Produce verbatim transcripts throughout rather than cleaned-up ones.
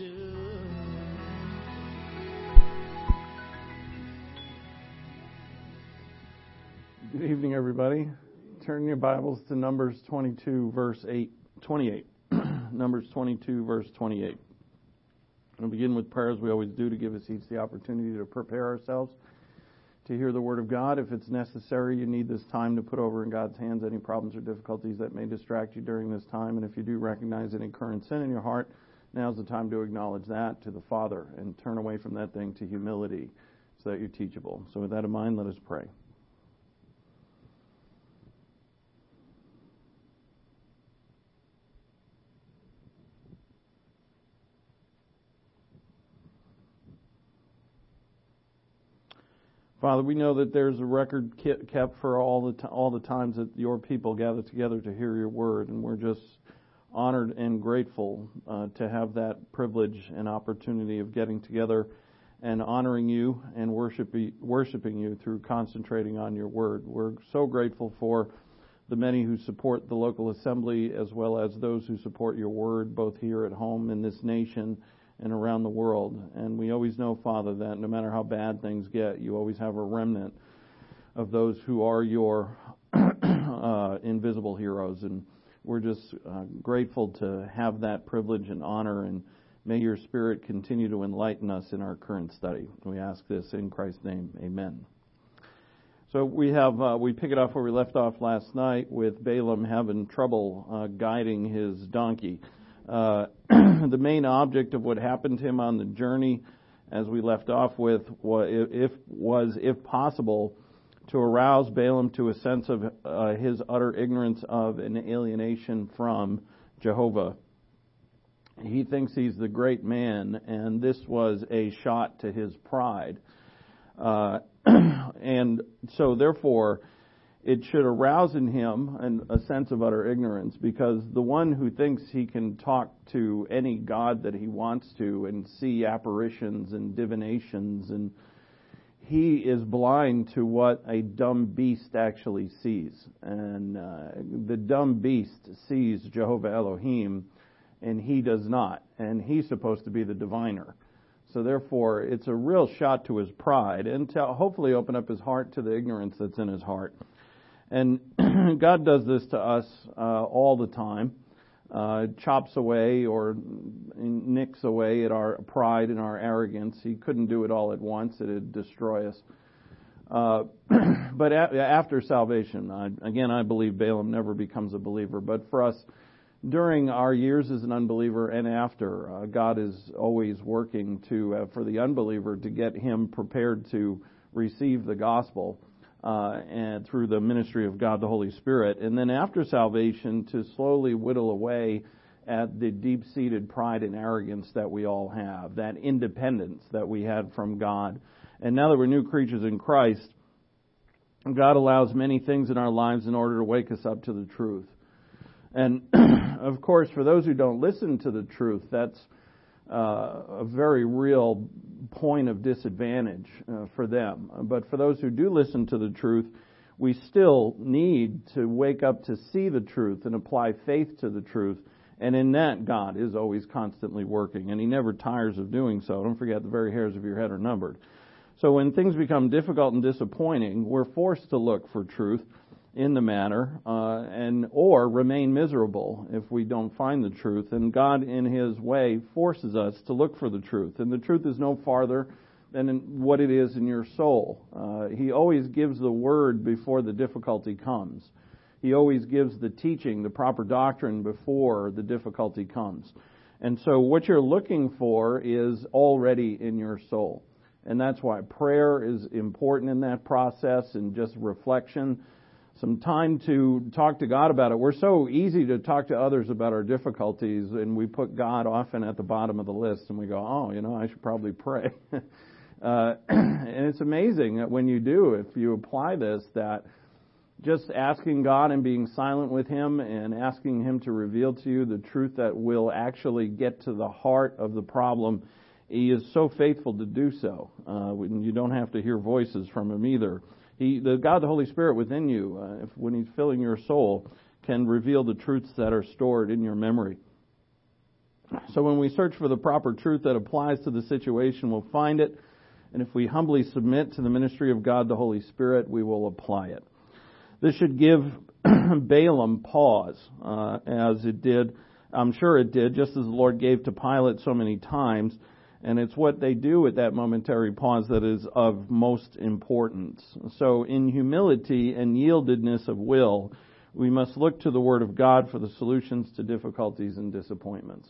do. Good evening, everybody. Turn your Bibles to Numbers twenty-two, verse eight, twenty-eight. Numbers twenty-two, verse twenty-eight. We'll begin with prayer as we always do to give us each the opportunity to prepare ourselves to hear the Word of God. If it's necessary, you need this time to put over in God's hands any problems or difficulties that may distract you during this time. And if you do recognize any current sin in your heart, now's the time to acknowledge that to the Father and turn away from that thing to humility so that you're teachable. So with that in mind, let us pray. Father, we know that there's a record kept for all the t- all the times that your people gather together to hear your word, and we're just honored and grateful uh, to have that privilege and opportunity of getting together and honoring you and worship, worshiping you through concentrating on your word. We're so grateful for the many who support the local assembly as well as those who support your word, both here at home in this nation and around the world. And we always know, Father, that no matter how bad things get, you always have a remnant of those who are your uh, invisible heroes. And we're just uh, grateful to have that privilege and honor, and may your Spirit continue to enlighten us in our current study. We ask this in Christ's name. Amen. So we have uh, we pick it up where we left off last night with Balaam having trouble uh, guiding his donkey. Uh, the main object of what happened to him on the journey, as we left off with, was if, was, if possible, to arouse Balaam to a sense of uh, his utter ignorance of and alienation from Jehovah. He thinks he's the great man, and this was a shot to his pride. Uh, and so, therefore, it should arouse in him an, a sense of utter ignorance, because the one who thinks he can talk to any god that he wants to and see apparitions and divinations, and he is blind to what a dumb beast actually sees. And uh, the dumb beast sees Jehovah Elohim, and he does not. And he's supposed to be the diviner. So therefore, it's a real shot to his pride, and to hopefully open up his heart to the ignorance that's in his heart. And God does this to us uh, all the time, uh, chops away or nicks away at our pride and our arrogance. He couldn't do it all at once. It would destroy us. Uh, but a- after salvation, I, again, I believe Balaam never becomes a believer. But for us, during our years as an unbeliever and after, uh, God is always working to uh, for the unbeliever to get him prepared to receive the gospel. Uh, and through the ministry of God the Holy Spirit. And then after salvation, to slowly whittle away at the deep-seated pride and arrogance that we all have, that independence that we had from God. And now that we're new creatures in Christ, God allows many things in our lives in order to wake us up to the truth. And, of course, for those who don't listen to the truth, that's Uh, a very real point of disadvantage uh, for them. But for those who do listen to the truth, we still need to wake up to see the truth and apply faith to the truth. And in that, God is always constantly working, and He never tires of doing so. Don't forget, the very hairs of your head are numbered. So when things become difficult and disappointing, we're forced to look for truth in the matter, uh, and or remain miserable if we don't find the truth. And God, in His way, forces us to look for the truth. And the truth is no farther than in what it is in your soul. Uh, he always gives the word before the difficulty comes. He always gives the teaching, the proper doctrine, before the difficulty comes. And so what you're looking for is already in your soul. And that's why prayer is important in that process, and just reflection. Some time to talk to God about it. We're so easy to talk to others about our difficulties, and we put God often at the bottom of the list, and we go, oh, you know, I should probably pray. uh, and it's amazing that when you do, if you apply this, that just asking God and being silent with Him and asking Him to reveal to you the truth that will actually get to the heart of the problem, He is so faithful to do so. Uh, you don't have to hear voices from Him either. He, the God, the Holy Spirit within you, uh, if, when He's filling your soul, can reveal the truths that are stored in your memory. So when we search for the proper truth that applies to the situation, we'll find it. And if we humbly submit to the ministry of God, the Holy Spirit, we will apply it. This should give Balaam pause, uh, as it did, I'm sure it did, just as the Lord gave to Pilate so many times. And it's what they do with that momentary pause that is of most importance. So in humility and yieldedness of will, we must look to the Word of God for the solutions to difficulties and disappointments.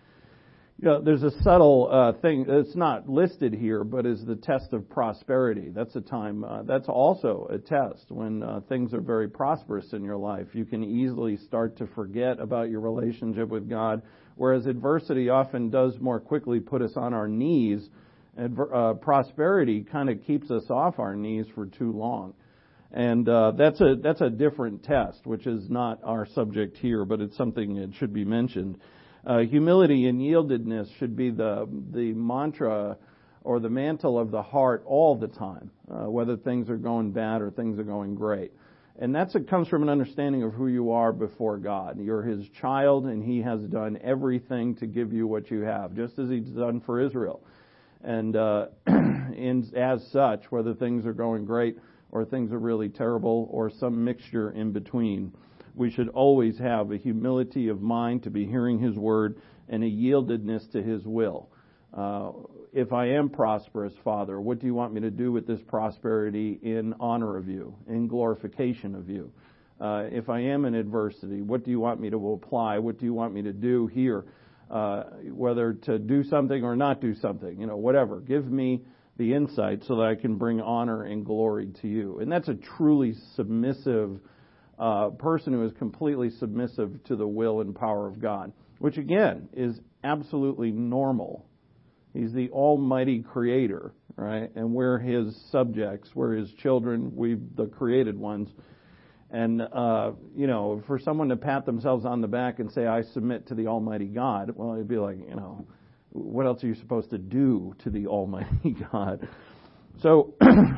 You know, there's a subtle uh, thing that's not listed here, but is the test of prosperity. That's a time, uh, that's also a test. When uh, things are very prosperous in your life, you can easily start to forget about your relationship with God, whereas adversity often does more quickly put us on our knees. Adver- uh, prosperity kind of keeps us off our knees for too long. And uh, that's a that's a different test, which is not our subject here, but it's something that should be mentioned. Uh, humility and yieldedness should be the the mantra or the mantle of the heart all the time, uh, whether things are going bad or things are going great. And that's it comes from an understanding of who you are before God. You're His child, and He has done everything to give you what you have, just as He's done for Israel. And uh, in, as such, whether things are going great or things are really terrible or some mixture in between, we should always have a humility of mind to be hearing His Word and a yieldedness to His will. Uh, if I am prosperous, Father, what do you want me to do with this prosperity in honor of you, in glorification of you? Uh, if I am in adversity, what do you want me to apply? What do you want me to do here? Uh, whether to do something or not do something, you know, whatever. Give me the insight so that I can bring honor and glory to you. And that's a truly submissive uh, person who is completely submissive to the will and power of God, which again is absolutely normal. He's the almighty creator, right? And we're His subjects, we're His children, we're the created ones. And, uh, you know, for someone to pat themselves on the back and say, I submit to the almighty God, well, it'd be like, you know, what else are you supposed to do to the almighty God? So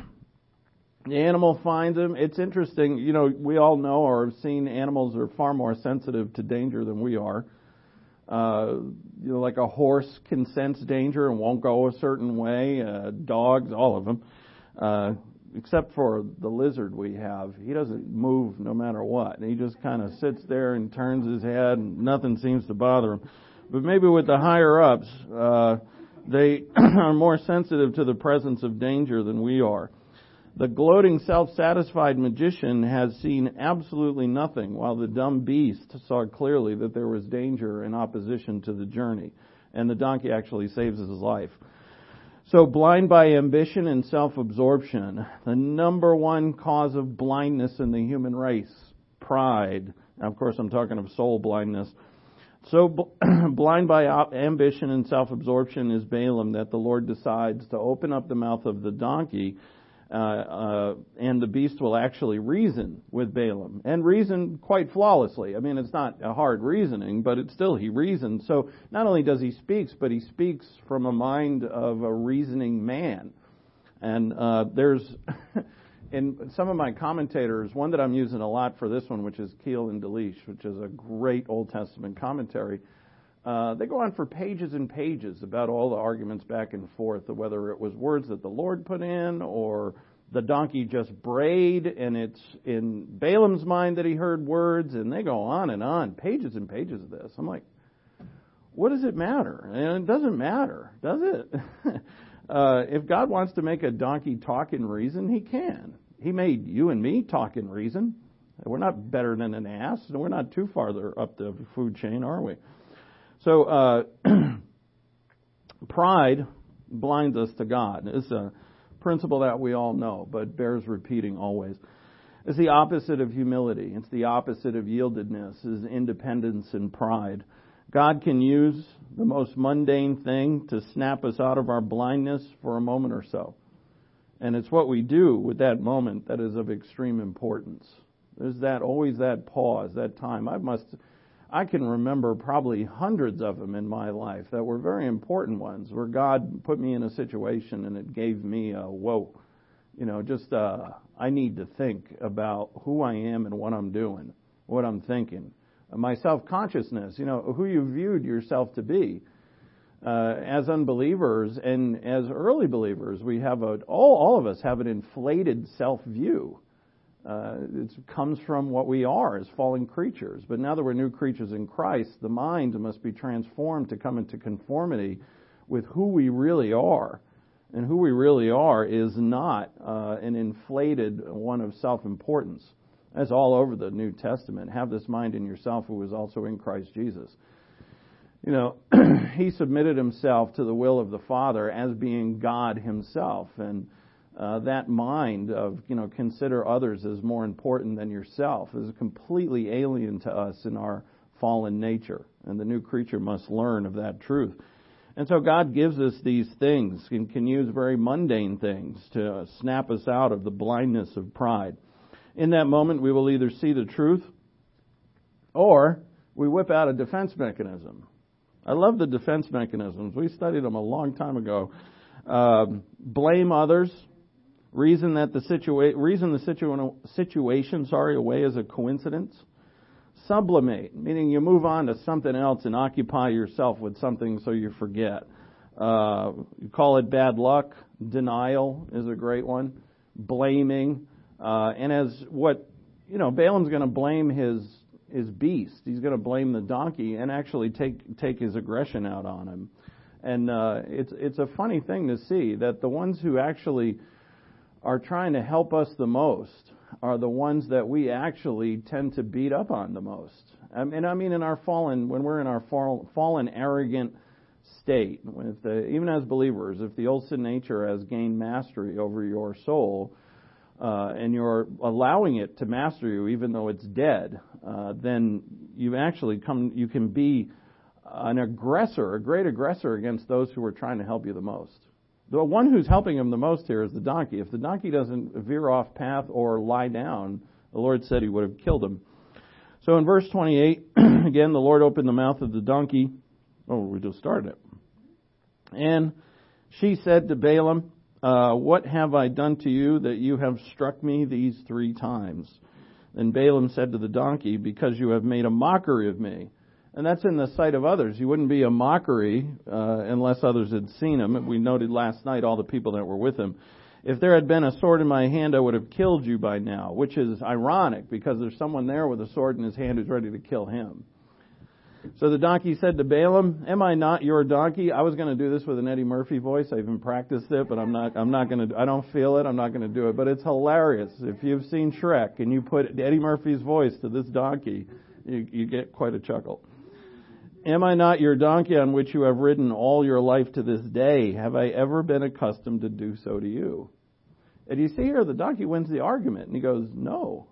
the animal finds him. It's interesting, you know, we all know or have seen animals are far more sensitive to danger than we are. Uh, you know, like a horse can sense danger and won't go a certain way. Uh, dogs, all of them, uh, except for the lizard we have. He doesn't move no matter what. He just kind of sits there and turns his head, and nothing seems to bother him. But maybe with the higher ups, uh, they are more sensitive to the presence of danger than we are. The gloating, self-satisfied magician has seen absolutely nothing, while the dumb beast saw clearly that there was danger in opposition to the journey, and the donkey actually saves his life. So blind by ambition and self-absorption, the number one cause of blindness in the human race, pride. Now, of course, I'm talking of soul blindness. So bl- blind by ambition and self-absorption is Balaam that the Lord decides to open up the mouth of the donkey, uh, uh, and the beast will actually reason with Balaam, and reason quite flawlessly. I mean, it's not a hard reasoning, but it's still, he reasons. So not only does he speak, but he speaks from a mind of a reasoning man. And uh, there's, in some of my commentators, one that I'm using a lot for this one, which is Keel and Delitzsch, which is a great Old Testament commentary. Uh, they go on for pages and pages about all the arguments back and forth, of whether it was words that the Lord put in or the donkey just brayed and it's in Balaam's mind that he heard words, and they go on and on, pages and pages of this. I'm like, what does it matter? And it doesn't matter, does it? uh, if God wants to make a donkey talk and reason, He can. He made you and me talk and reason. We're not better than an ass, and we're not too farther up the food chain, are we? So, uh, pride blinds us to God. It's a principle that we all know, but bears repeating always. It's the opposite of humility. It's the opposite of yieldedness, is independence and pride. God can use the most mundane thing to snap us out of our blindness for a moment or so. And it's what we do with that moment that is of extreme importance. There's that, always that pause, that time. I must... I can remember probably hundreds of them in my life that were very important ones, where God put me in a situation and it gave me a whoa. You know, just uh, I need to think about who I am and what I'm doing, what I'm thinking. my self-consciousness, you know, who you viewed yourself to be. Uh, as unbelievers and as early believers, we have a, all, all of us have an inflated self-view. Uh, it comes from what we are as fallen creatures. But now that we're new creatures in Christ, the mind must be transformed to come into conformity with who we really are. And who we really are is not uh, an inflated one of self-importance. That's all over the New Testament. Have this mind in yourself who was also in Christ Jesus. You know, he submitted himself to the will of the Father as being God himself. And uh, that mind of, you know, consider others as more important than yourself is completely alien to us in our fallen nature. And the new creature must learn of that truth. And so God gives us these things and can use very mundane things to snap us out of the blindness of pride. In that moment, we will either see the truth or we whip out a defense mechanism. I love the defense mechanisms. We studied them a long time ago. Uh, blame others, reason that the situa- reason the situa- situation, sorry, away as a coincidence. Sublimate, meaning you move on to something else and occupy yourself with something so you forget. Uh, you call it bad luck. Denial is a great one. Blaming, uh, and as what you know, Balaam's going to blame his. his beast. He's going to blame the donkey and actually take take his aggression out on him. And uh, it's it's a funny thing to see that the ones who actually are trying to help us the most are the ones that we actually tend to beat up on the most. And I mean, in our fallen, when we're in our fall, fallen, arrogant state, when if the, even as believers, if the old sin nature has gained mastery over your soul, Uh, and you're allowing it to master you even though it's dead, uh, then you actually come, you can be an aggressor, a great aggressor against those who are trying to help you the most. The one who's helping him the most here is the donkey. If the donkey doesn't veer off path or lie down, the Lord said he would have killed him. So in verse twenty-eight, again, the Lord opened the mouth of the donkey. Oh, we just started it. And she said to Balaam, Uh, what have I done to you that you have struck me these three times? Then Balaam said to the donkey, because you have made a mockery of me. And that's in the sight of others. You wouldn't be a mockery uh, unless others had seen him. We noted last night all the people that were with him. If there had been a sword in my hand, I would have killed you by now, which is ironic because there's someone there with a sword in his hand who's ready to kill him. So the donkey said to Balaam, am I not your donkey? I was going to do this with an Eddie Murphy voice. I even practiced it, but I'm not, I'm not going to, I don't feel it. I'm not going to do it, but it's hilarious. If you've seen Shrek and you put Eddie Murphy's voice to this donkey, you, you get quite a chuckle. Am I not your donkey on which you have ridden all your life to this day? Have I ever been accustomed to do so to you? And you see here, the donkey wins the argument and he goes, no.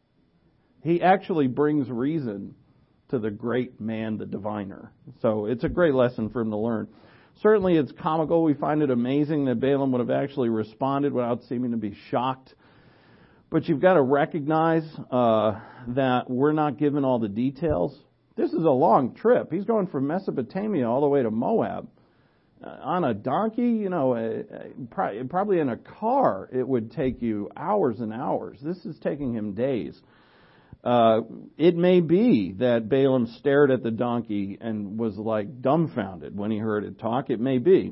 He actually brings reason to the great man, the diviner. So it's a great lesson for him to learn. Certainly it's comical. We find it amazing that Balaam would have actually responded without seeming to be shocked. But you've got to recognize uh, that we're not given all the details. This is a long trip. He's going from Mesopotamia all the way to Moab. Uh, on a donkey, you know, uh, probably in a car, it would take you hours and hours. This is taking him days. Uh, it may be that Balaam stared at the donkey and was like dumbfounded when he heard it talk. It may be.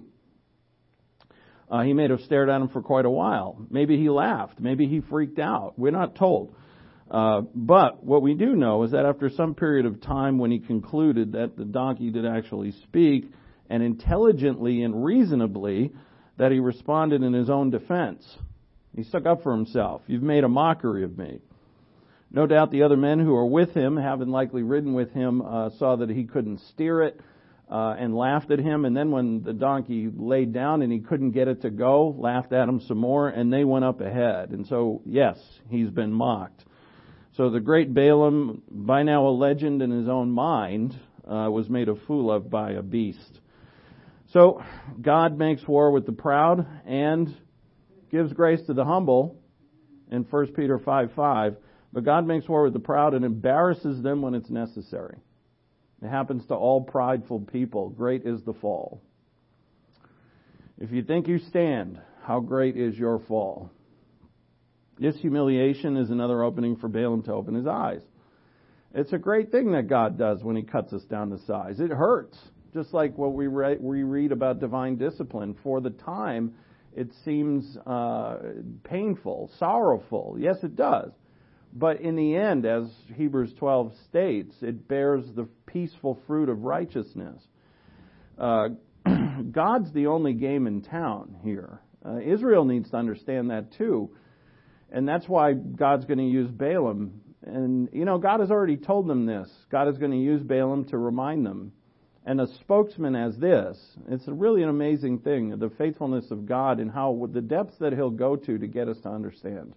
Uh, he may have stared at him for quite a while. Maybe he laughed. Maybe he freaked out. We're not told. Uh, but what we do know is that after some period of time when he concluded that the donkey did actually speak, and intelligently and reasonably, that he responded in his own defense. He stuck up for himself. You've made a mockery of me. No doubt the other men who were with him, having likely ridden with him, uh, saw that he couldn't steer it uh, and laughed at him. And then when the donkey laid down and he couldn't get it to go, laughed at him some more, and they went up ahead. And so, yes, he's been mocked. So the great Balaam, by now a legend in his own mind, uh, was made a fool of by a beast. So God makes war with the proud and gives grace to the humble in First Peter five five. But God makes war with the proud and embarrasses them when it's necessary. It happens to all prideful people. Great is the fall. If you think you stand, how great is your fall? This humiliation is another opening for Balaam to open his eyes. It's a great thing that God does when He cuts us down to size. It hurts, just like what we read, we read about divine discipline. For the time, it seems uh, painful, sorrowful. Yes, it does. But in the end, as Hebrews twelve states, it bears the peaceful fruit of righteousness. Uh, God's the only game in town here. Uh, Israel needs to understand that too. And that's why God's going to use Balaam. And, you know, God has already told them this. God is going to use Balaam to remind them. And a spokesman as this, it's really an amazing thing, the faithfulness of God and how the depths that He'll go to to get us to understand.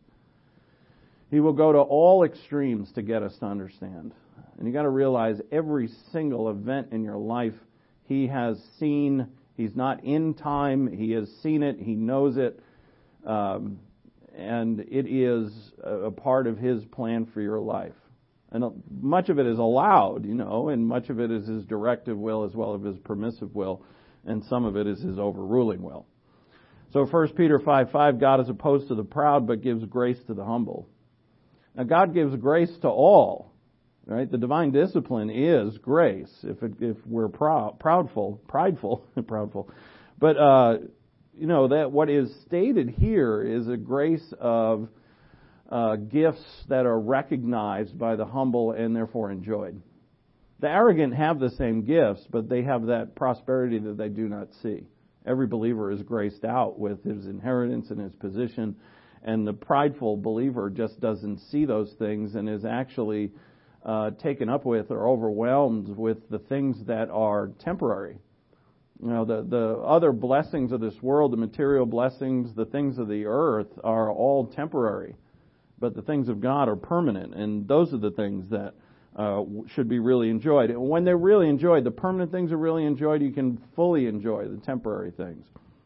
He will go to all extremes to get us to understand. And you got to realize every single event in your life He has seen. He's not in time. He has seen it. He knows it. Um, and it is a part of His plan for your life. And much of it is allowed, you know, and much of it is His directive will as well as His permissive will, and some of it is His overruling will. So First Peter five five, God is opposed to the proud but gives grace to the humble. Now God gives grace to all, right? The divine discipline is grace if it, if we're proud, proudful, prideful, proudful. But, uh, you know, that what is stated here is a grace of uh, gifts that are recognized by the humble and therefore enjoyed. The arrogant have the same gifts, but they have that prosperity that they do not see. Every believer is graced out with his inheritance and his position, and the prideful believer just doesn't see those things and is actually uh, taken up with or overwhelmed with the things that are temporary. You know, the, the other blessings of this world, the material blessings, the things of the earth are all temporary. But the things of God are permanent, and those are the things that uh, should be really enjoyed. And when they're really enjoyed, the permanent things are really enjoyed, you can fully enjoy the temporary things.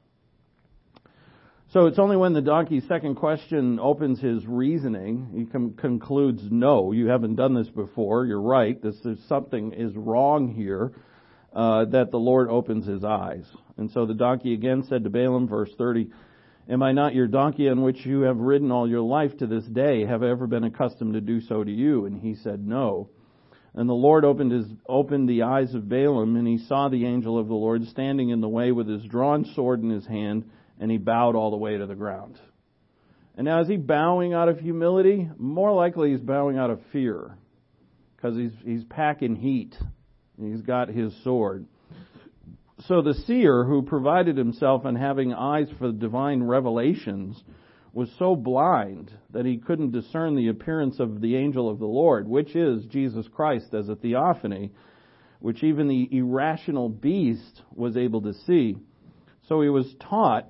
So it's only when the donkey's second question opens his reasoning, he com- concludes, no, you haven't done this before, you're right, this is something is wrong here, uh, that the Lord opens his eyes. And so the donkey again said to Balaam, verse thirty, am I not your donkey on which you have ridden all your life to this day? Have I ever been accustomed to do so to you? And he said, no. And the Lord opened his opened the eyes of Balaam, and he saw the angel of the Lord standing in the way with his drawn sword in his hand, and he bowed all the way to the ground. And now is he bowing out of humility? More likely he's bowing out of fear, because he's he's packing heat. And he's got his sword. So the seer who provided himself on having eyes for divine revelations was so blind that he couldn't discern the appearance of the angel of the Lord, which is Jesus Christ as a theophany, which even the irrational beast was able to see. So he was taught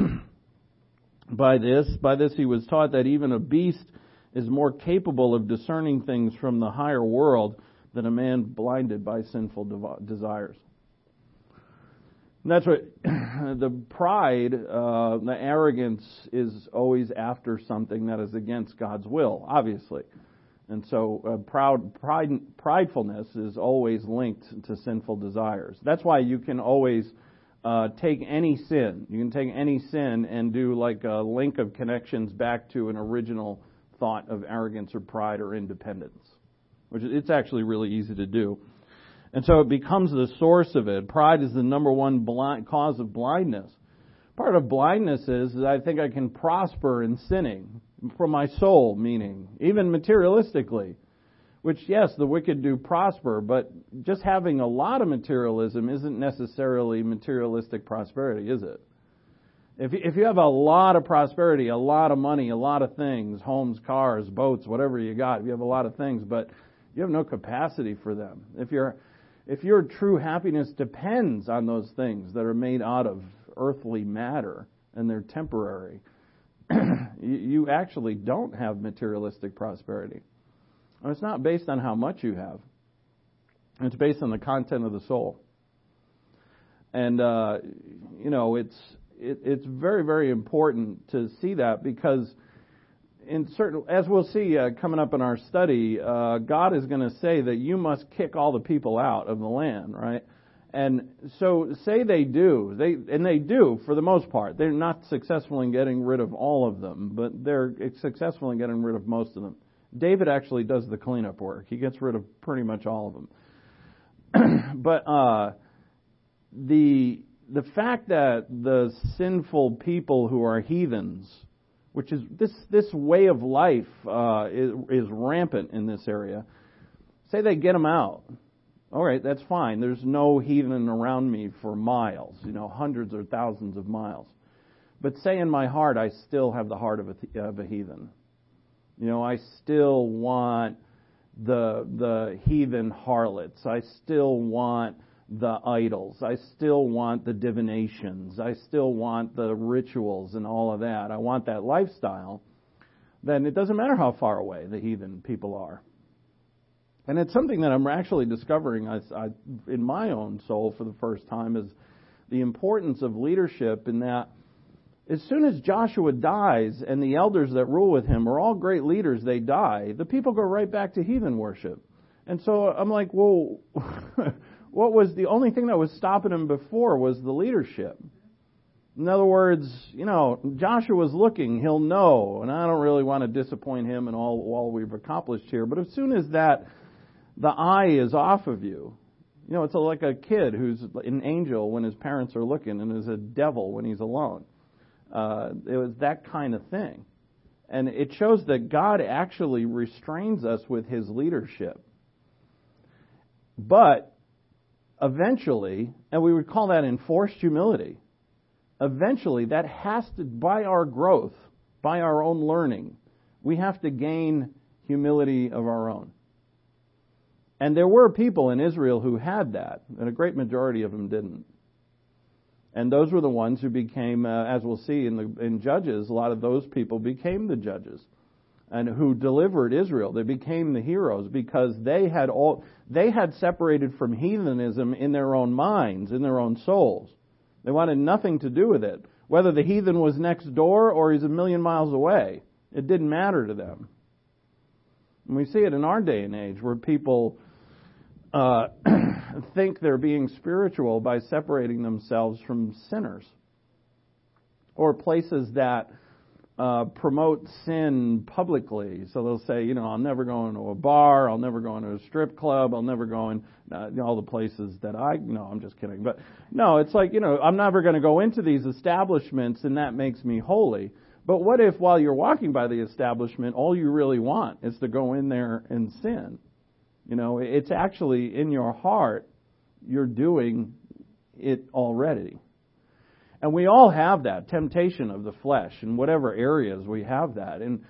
by this, by this he was taught that even a beast is more capable of discerning things from the higher world than a man blinded by sinful desires. And that's what the pride, uh, the arrogance is always after something that is against God's will, obviously. And so uh, proud, pride, pridefulness is always linked to sinful desires. That's why you can always uh, take any sin. You can take any sin and do like a link of connections back to an original thought of arrogance or pride or independence, which it's actually really easy to do. And so it becomes the source of it. Pride is the number one blind, cause of blindness. Part of blindness is that I think I can prosper in sinning, for my soul, meaning, even materialistically. Which, yes, the wicked do prosper, but just having a lot of materialism isn't necessarily materialistic prosperity, is it? If you, if you have a lot of prosperity, a lot of money, a lot of things, homes, cars, boats, whatever you got, if you have a lot of things, but you have no capacity for them. If you're If your true happiness depends on those things that are made out of earthly matter and they're temporary, you actually don't have materialistic prosperity. And it's not based on how much you have. It's based on the content of the soul. And, uh, you know, it's it, it's very, very important to see that because in certain, as we'll see uh, coming up in our study, uh, God is going to say that you must kick all the people out of the land, right? And so say they do, they and they do for the most part. They're not successful in getting rid of all of them, but they're successful in getting rid of most of them. David actually does the cleanup work. He gets rid of pretty much all of them. But uh, the the fact that the sinful people who are heathens, which is this this way of life uh, is, is rampant in this area, say they get them out. All right, that's fine. There's no heathen around me for miles, you know, hundreds or thousands of miles. But say in my heart, I still have the heart of a, of a heathen. You know, I still want the the heathen harlots. I still want the idols. I still want the divinations. I still want the rituals and all of that. I want that lifestyle. Then it doesn't matter how far away the heathen people are. And it's something that I'm actually discovering I, I, in my own soul for the first time, is the importance of leadership, in that as soon as Joshua dies and the elders that rule with him are all great leaders, they die, the people go right back to heathen worship. And so I'm like, well, what was the only thing that was stopping him before was the leadership. In other words, you know, Joshua's looking, he'll know, and I don't really want to disappoint him in all, all we've accomplished here, but as soon as that, the eye is off of you, you know, it's like a kid who's an angel when his parents are looking and is a devil when he's alone. Uh, it was that kind of thing. And it shows that God actually restrains us with His leadership. But eventually, and we would call that enforced humility, eventually that has to, by our growth, by our own learning, we have to gain humility of our own. And there were people in Israel who had that, and a great majority of them didn't. And those were the ones who became, uh, as we'll see in the in Judges, a lot of those people became the judges, and who delivered Israel. They became the heroes because they had all they had separated from heathenism in their own minds, in their own souls. They wanted nothing to do with it. Whether the heathen was next door or he's a million miles away, it didn't matter to them. And we see it in our day and age, where people uh, think they're being spiritual by separating themselves from sinners, or places that uh, promote sin publicly. So they'll say, you know, I'll never go into a bar, I'll never go into a strip club, I'll never go in uh, all the places that I, no, I'm just kidding. But no, it's like, you know, I'm never going to go into these establishments and that makes me holy. But what if while you're walking by the establishment, all you really want is to go in there and sin? You know, it's actually in your heart, you're doing it already. And we all have that temptation of the flesh in whatever areas we have that. And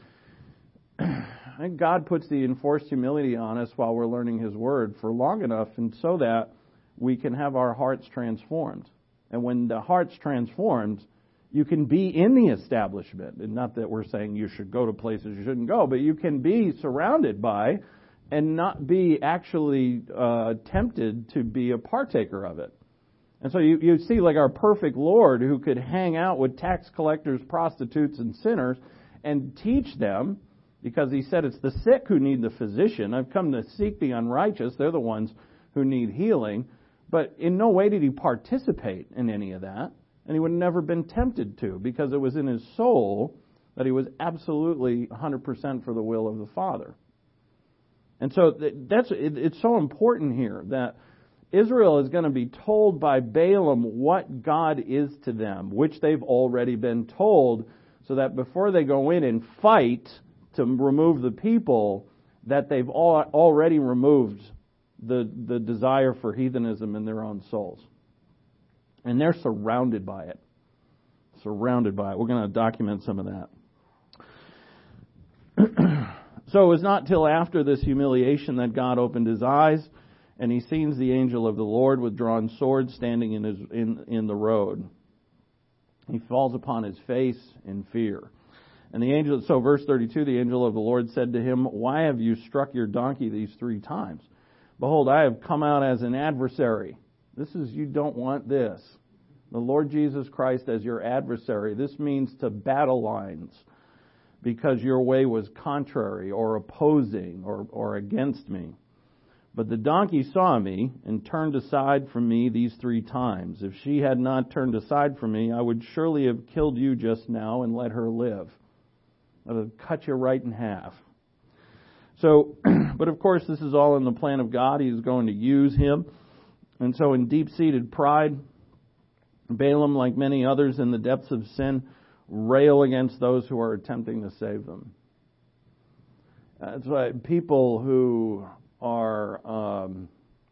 I think God puts the enforced humility on us while we're learning His Word for long enough, and so that we can have our hearts transformed. And when the heart's transformed, you can be in the establishment. And not that we're saying you should go to places you shouldn't go, but you can be surrounded by and not be actually uh, tempted to be a partaker of it. And so you, you see like our perfect Lord, who could hang out with tax collectors, prostitutes, and sinners and teach them, because He said it's the sick who need the physician. I've come to seek the unrighteous. They're the ones who need healing. But in no way did He participate in any of that. And He would have never been tempted to, because it was in His soul that He was absolutely one hundred percent for the will of the Father. And so that's it's so important here that Israel is going to be told by Balaam what God is to them, which they've already been told, so that before they go in and fight to remove the people, that they've all already removed the, the desire for heathenism in their own souls. And they're surrounded by it. Surrounded by it. We're going to document some of that. So it was not till after this humiliation that God opened His eyes, and He sees the angel of the Lord with drawn sword standing in his in, in the road. He falls upon his face in fear. And the angel, so verse thirty-two, the angel of the Lord said to him, "Why have you struck your donkey these three times? Behold, I have come out as an adversary." This is, you don't want this. The Lord Jesus Christ as your adversary. This means to battle lines, because your way was contrary or opposing or, or against me. But the donkey saw me and turned aside from me these three times. If she had not turned aside from me, I would surely have killed you just now and let her live. I would have cut you right in half. So, but of course, this is all in the plan of God. He's going to use him. And so in deep-seated pride, Balaam, like many others in the depths of sin, rail against those who are attempting to save them. That's why people who are um,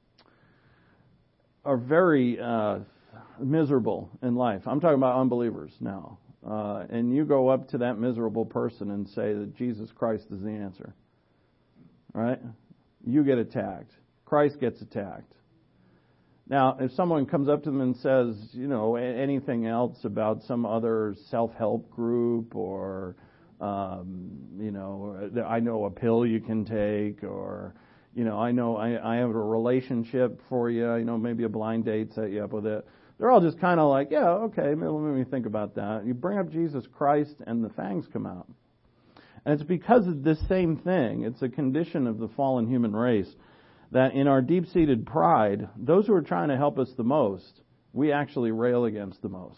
are very uh, miserable in life. I'm talking about unbelievers now. Uh, and you go up to that miserable person and say that Jesus Christ is the answer. Right? You get attacked. Christ gets attacked. Now, if someone comes up to them and says, you know, anything else about some other self-help group or, um, you know, I know a pill you can take, or, you know, I know I, I have a relationship for you, you know, maybe a blind date, set you up with it. They're all just kind of like, yeah, okay, let me think about that. You bring up Jesus Christ and the fangs come out. And it's because of this same thing. It's a condition of the fallen human race that in our deep-seated pride, those who are trying to help us the most, we actually rail against the most.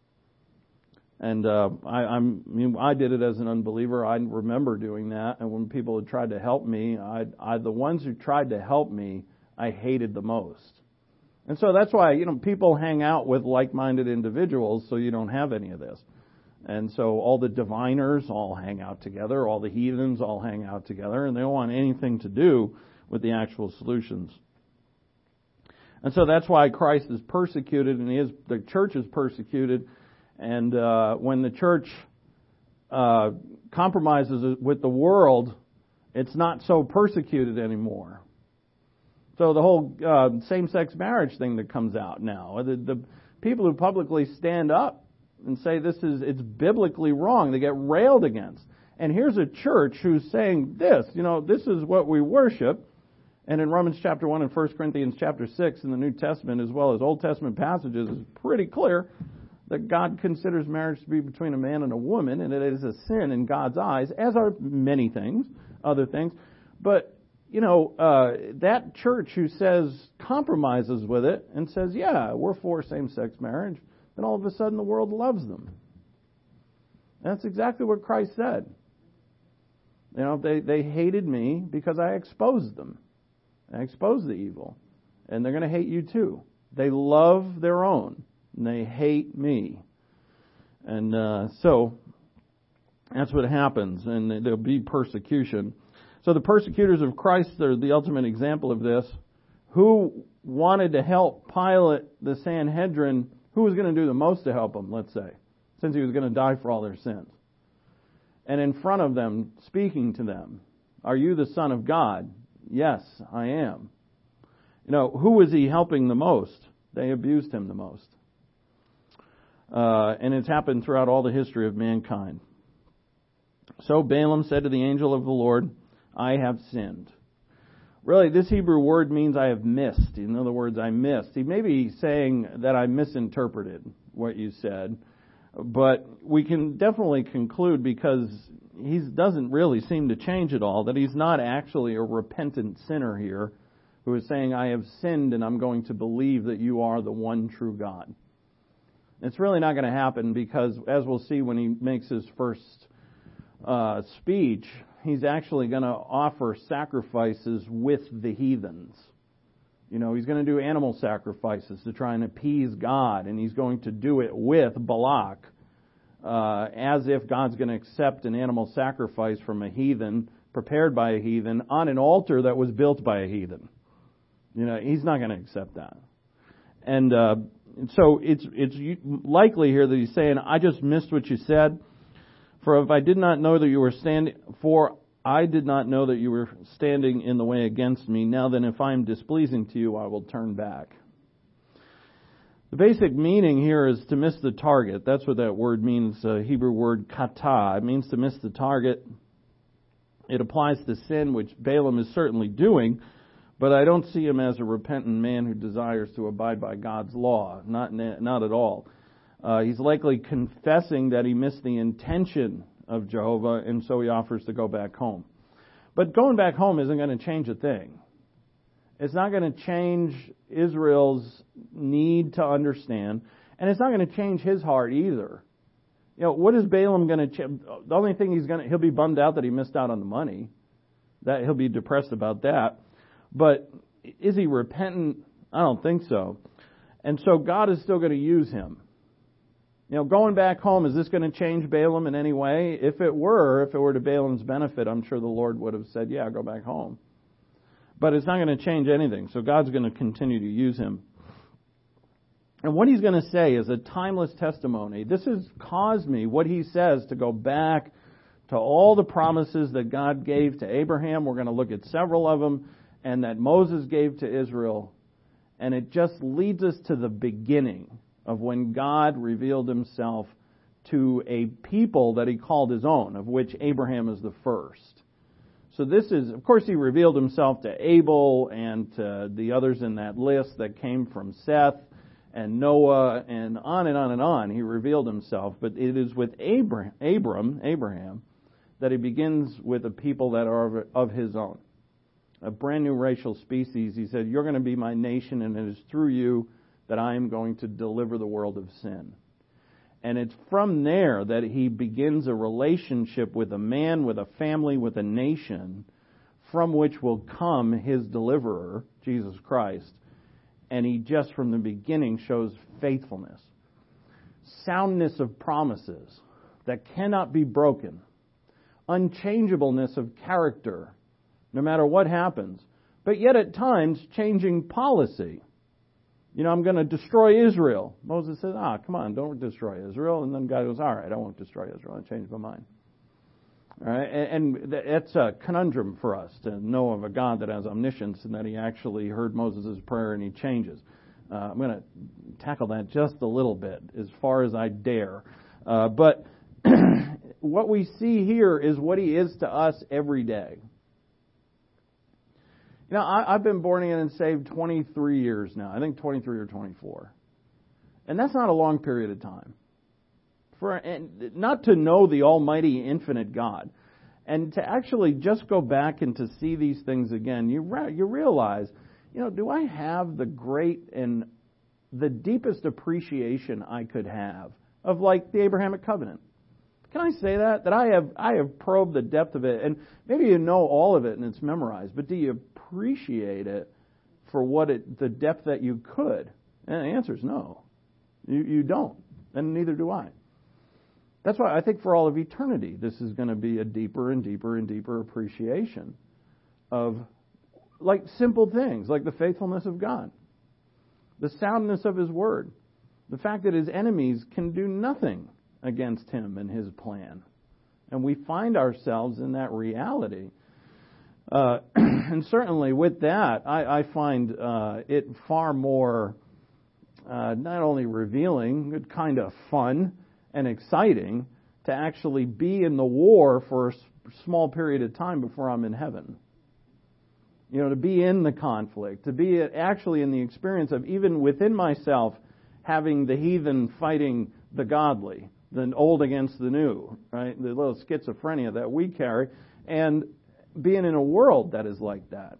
And uh, I, I'm, I mean, I did it as an unbeliever. I remember doing that. And when people had tried to help me, I, I, the ones who tried to help me, I hated the most. And so that's why, you know, people hang out with like-minded individuals so you don't have any of this. And so all the diviners all hang out together, all the heathens all hang out together, and they don't want anything to do with the actual solutions. And so that's why Christ is persecuted, and he is, the church is persecuted. And uh, when the church uh, compromises with the world, it's not so persecuted anymore. So the whole uh, same-sex marriage thing that comes out now, the, the people who publicly stand up and say this is it's biblically wrong, they get railed against. And here's a church who's saying this, you know, this is what we worship. And in Romans chapter one and First Corinthians chapter six in the New Testament, as well as Old Testament passages, is pretty clear that God considers marriage to be between a man and a woman, and it is a sin in God's eyes, as are many things, other things. But, you know, uh, that church who says, compromises with it and says, yeah, we're for same-sex marriage, then all of a sudden the world loves them. And that's exactly what Christ said. You know, they, they hated me because I exposed them. I exposed the evil. And they're going to hate you too. They love their own, and they hate me. And uh, so, that's what happens, and there'll be persecution. So the persecutors of Christ are the ultimate example of this. Who wanted to help Pilate, the Sanhedrin? Who was going to do the most to help him, let's say, since he was going to die for all their sins? And in front of them, speaking to them, are you the Son of God? Yes, I am. You know, who was he helping the most? They abused him the most. Uh, and it's happened throughout all the history of mankind. So Balaam said to the angel of the Lord, I have sinned. Really, this Hebrew word means I have missed. In other words, I missed. He may be saying that I misinterpreted what you said, but we can definitely conclude, because he doesn't really seem to change at all, that he's not actually a repentant sinner here who is saying, I have sinned and I'm going to believe that you are the one true God. It's really not going to happen, because, as we'll see when he makes his first uh, speech, he's actually going to offer sacrifices with the heathens. You know, he's going to do animal sacrifices to try and appease God, and he's going to do it with Balak, uh, as if God's going to accept an animal sacrifice from a heathen, prepared by a heathen, on an altar that was built by a heathen. You know, he's not going to accept that. And uh, so it's it's likely here that he's saying, I just missed what you said. For if I did not know that you were standing, for I did not know that you were standing in the way against me. Now then, if I am displeasing to you, I will turn back. The basic meaning here is to miss the target. That's what that word means, uh, Hebrew word kata. It means to miss the target. It applies to sin, which Balaam is certainly doing, but I don't see him as a repentant man who desires to abide by God's law. Not, not at all. Uh, he's likely confessing that he missed the intention of Jehovah, and so he offers to go back home. But going back home isn't going to change a thing. It's not going to change Israel's need to understand, and it's not going to change his heart either. You know, what is Balaam going to change? The only thing he's going to, he'll be bummed out that he missed out on the money. That he'll be depressed about that. But is he repentant? I don't think so. And so God is still going to use him. You know, going back home, is this going to change Balaam in any way? If it were, if it were to Balaam's benefit, I'm sure the Lord would have said, yeah, go back home. But it's not going to change anything. So God's going to continue to use him. And what he's going to say is a timeless testimony. This has caused me, what he says, to go back to all the promises that God gave to Abraham. We're going to look at several of them, and that Moses gave to Israel. And it just leads us to the beginning of when God revealed himself to a people that he called his own, of which Abraham is the first. So this is, of course, he revealed himself to Abel and to the others in that list that came from Seth and Noah and on and on and on. He revealed himself. But it is with Abraham, Abram, Abraham, that he begins with a people that are of his own. A brand new racial species. He said, you're going to be my nation, and it is through you that I am going to deliver the world of sin. And it's from there that he begins a relationship with a man, with a family, with a nation, from which will come his deliverer, Jesus Christ. And he just from the beginning shows faithfulness, soundness of promises that cannot be broken, unchangeableness of character, no matter what happens, but yet at times changing policy. You know, I'm going to destroy Israel. Moses says, ah, come on, don't destroy Israel. And then God goes, all right, I won't destroy Israel. I changed my mind. All right, and that's a conundrum for us to know of a God that has omniscience and that he actually heard Moses' prayer and he changes. Uh, I'm going to tackle that just a little bit as far as I dare. Uh, but what we see here is what he is to us every day. You know, I, I've been born again and saved twenty-three years now. I think twenty-three or twenty-four. And that's not a long period of time. For and not to know the almighty, infinite God. And to actually just go back and to see these things again, you re- you realize, you know, do I have the great and the deepest appreciation I could have of, like, the Abrahamic covenant? Can I say that? That I have I have probed the depth of it. And maybe you know all of it and it's memorized, but do you appreciate it for what it, the depth that you could? And the answer is no. You, you don't. And neither do I. That's why I think for all of eternity, this is going to be a deeper and deeper and deeper appreciation of, like, simple things, like the faithfulness of God, the soundness of his word, the fact that his enemies can do nothing against him and his plan. And we find ourselves in that reality. Uh, and certainly with that, I, I find uh, it far more uh, not only revealing, but kind of fun and exciting to actually be in the war for a small period of time before I'm in heaven. You know, to be in the conflict, to be actually in the experience of, even within myself, having the heathen fighting the godly, the old against the new, right? The little schizophrenia that we carry, and being in a world that is like that.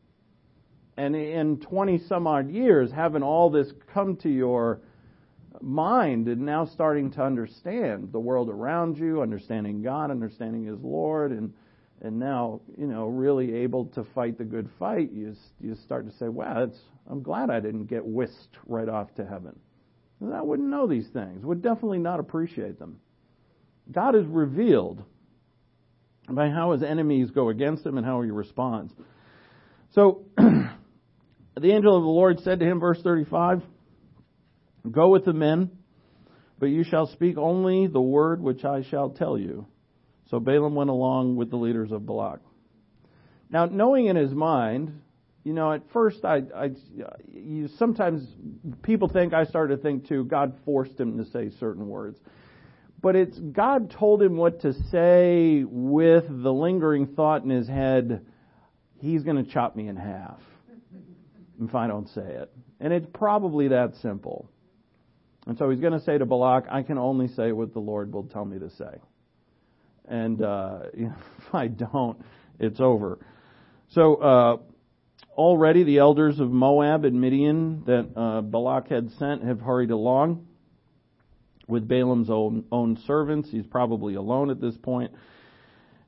And in twenty some odd years, having all this come to your mind and now starting to understand the world around you, understanding God, understanding his Lord, and and now, you know, really able to fight the good fight, you you start to say, wow, it's, I'm glad I didn't get whisked right off to heaven. I wouldn't know these things, would definitely not appreciate them. God is revealed by how his enemies go against him and how he responds. So, the angel of the Lord said to him, verse thirty-five, go with the men, but you shall speak only the word which I shall tell you. So Balaam went along with the leaders of Balak. Now, knowing in his mind, you know, at first, I, I, you, sometimes people think, I started to think too, God forced him to say certain words. But it's God told him what to say with the lingering thought in his head, he's going to chop me in half if I don't say it. And it's probably that simple. And so he's going to say to Balak, I can only say what the Lord will tell me to say. And uh, if I don't, it's over. So uh, already the elders of Moab and Midian that uh, Balak had sent have hurried along with Balaam's own, own servants. He's probably alone at this point.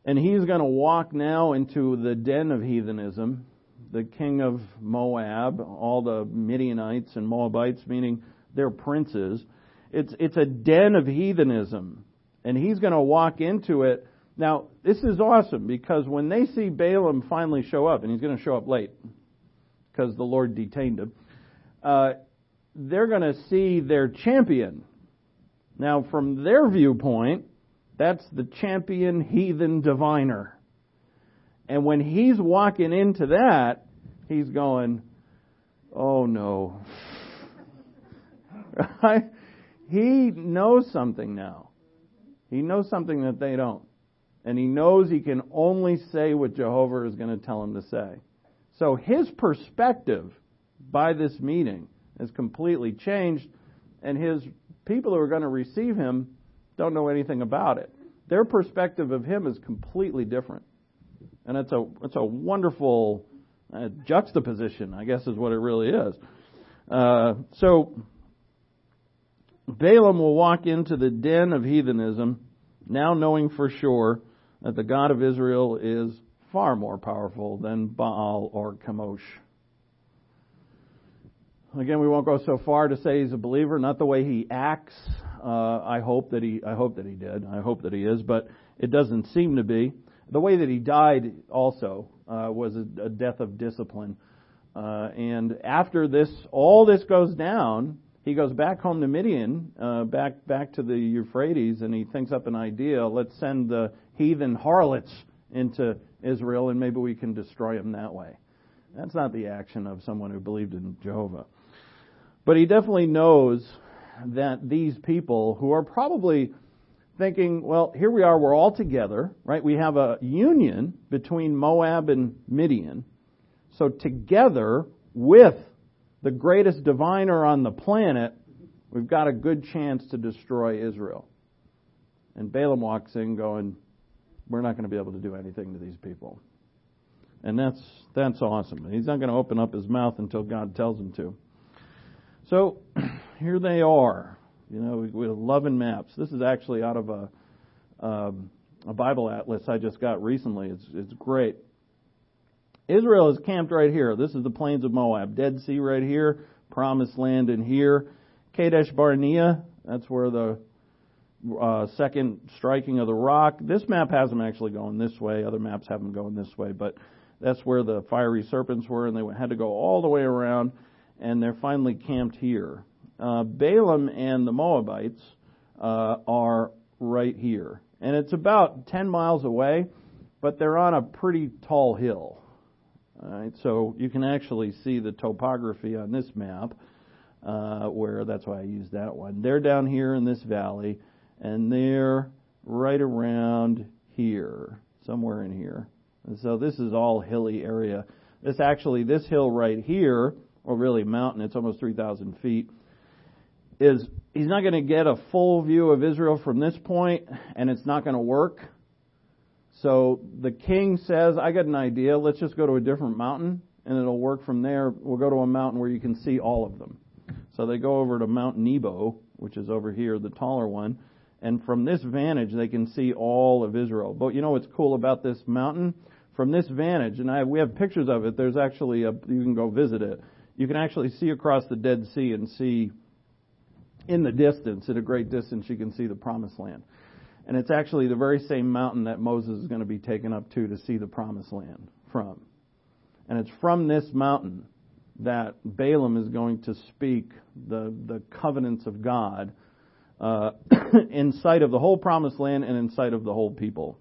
And he's going to walk now into the den of heathenism, the king of Moab, all the Midianites and Moabites, meaning they're princes. It's, it's a den of heathenism. And he's going to walk into it. Now, this is awesome because when they see Balaam finally show up, and he's going to show up late because the Lord detained him, uh, they're going to see their champion. Now, from their viewpoint, that's the champion heathen diviner. And when he's walking into that, he's going, oh no. Right? He knows something now. He knows something that they don't. And he knows he can only say what Jehovah is going to tell him to say. So his perspective by this meeting has completely changed, and his people who are going to receive him don't know anything about it. Their perspective of him is completely different. And it's a it's a wonderful uh, juxtaposition, I guess is what it really is. Uh, so Balaam will walk into the den of heathenism, now knowing for sure that the God of Israel is far more powerful than Baal or Chemosh. Again, we won't go so far to say he's a believer, not the way he acts. Uh, I hope that he, I hope that he did. I hope that he is, but it doesn't seem to be. The way that he died also uh, was a, a death of discipline. Uh, and after this, all this goes down, he goes back home to Midian, uh, back back to the Euphrates, and he thinks up an idea. Let's send the heathen harlots into Israel, and maybe we can destroy them that way. That's not the action of someone who believed in Jehovah. But he definitely knows that these people who are probably thinking, well, here we are, we're all together, right? We have a union between Moab and Midian. So together with the greatest diviner on the planet, we've got a good chance to destroy Israel. And Balaam walks in going, we're not going to be able to do anything to these people. And that's that's awesome. He's not going to open up his mouth until God tells him to. So here they are, you know, with love and maps. This is actually out of a um, a Bible atlas I just got recently. It's it's great. Israel is camped right here. This is the plains of Moab. Dead Sea right here. Promised land in here. Kadesh Barnea, that's where the uh, second striking of the rock. This map has them actually going this way. Other maps have them going this way. But that's where the fiery serpents were, and they had to go all the way around, and they're finally camped here. Uh, Balaam and the Moabites uh, are right here. And it's about ten miles away, but they're on a pretty tall hill. All right, so you can actually see the topography on this map, uh, where that's why I used that one. They're down here in this valley, and they're right around here, somewhere in here. And so this is all hilly area. This actually, this hill right here, or really mountain, it's almost three thousand feet, is he's not going to get a full view of Israel from this point, and it's not going to work. So the king says, I got an idea, let's just go to a different mountain, and it'll work from there. We'll go to a mountain where you can see all of them. So they go over to Mount Nebo, which is over here, the taller one, and from this vantage they can see all of Israel. But you know what's cool about this mountain? From this vantage, and I, we have pictures of it, there's actually a, you can go visit it. You can actually see across the Dead Sea and see in the distance, at a great distance, you can see the Promised Land. And it's actually the very same mountain that Moses is going to be taken up to to see the Promised Land from. And it's from this mountain that Balaam is going to speak the, the covenants of God uh, in sight of the whole Promised Land and in sight of the whole people.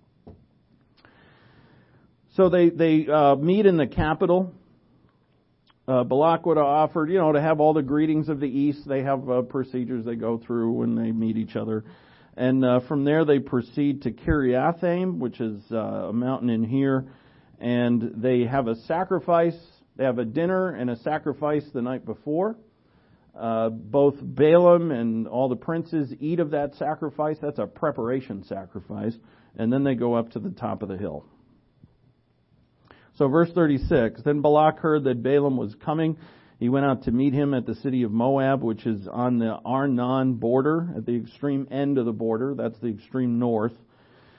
So they, they uh, meet in the capital. Uh, Balak would have offered, you know, to have all the greetings of the east. They have uh, procedures they go through when they meet each other. And uh, from there they proceed to Kiriathaim, which is uh, a mountain in here. And they have a sacrifice. They have a dinner and a sacrifice the night before. Uh, both Balaam and all the princes eat of that sacrifice. That's a preparation sacrifice. And then they go up to the top of the hill. So verse thirty-six, then Balak heard that Balaam was coming. He went out to meet him at the city of Moab, which is on the Arnon border, at the extreme end of the border. That's the extreme north.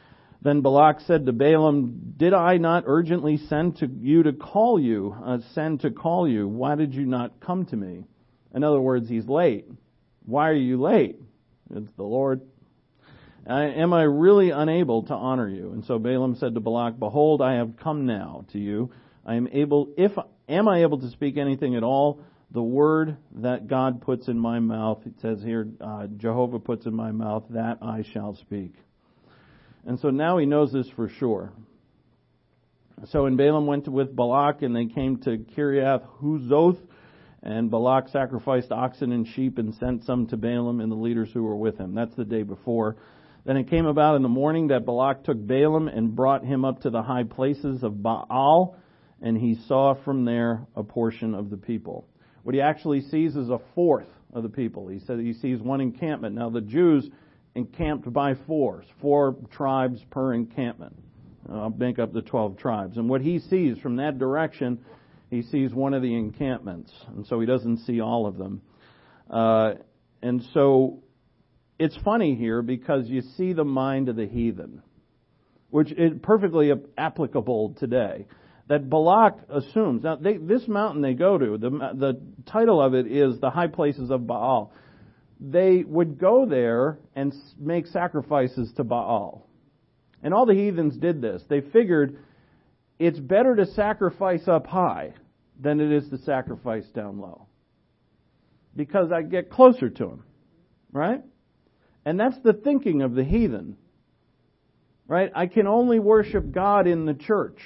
Then Balak said to Balaam, "Did I not urgently send to you to call you, uh, send to call you? Why did you not come to me?" In other words, he's late. Why are you late? It's the Lord. I, am I really unable to honor you? And so Balaam said to Balak, "Behold, I have come now to you. I am able, if am I able to speak anything at all? The word that God puts in my mouth," it says here, uh, Jehovah puts in my mouth, "that I shall speak." And so now he knows this for sure. So when Balaam went with Balak and they came to Kiriath Huzoth, and Balak sacrificed oxen and sheep and sent some to Balaam and the leaders who were with him. That's the day before. Then it came about in the morning that Balak took Balaam and brought him up to the high places of Baal, and he saw from there a portion of the people. What he actually sees is a fourth of the people. He said he sees one encampment. Now the Jews encamped by fours, four tribes per encampment. I'll make up the twelve tribes. And what he sees from that direction, he sees one of the encampments. And so he doesn't see all of them. Uh, and so it's funny here because you see the mind of the heathen, which is perfectly applicable today. That Balak assumes. Now, they, this mountain they go to, the, the title of it is the high places of Baal. They would go there and make sacrifices to Baal. And all the heathens did this. They figured it's better to sacrifice up high than it is to sacrifice down low, because I get closer to him, right? And that's the thinking of the heathen, right? I can only worship God in the church.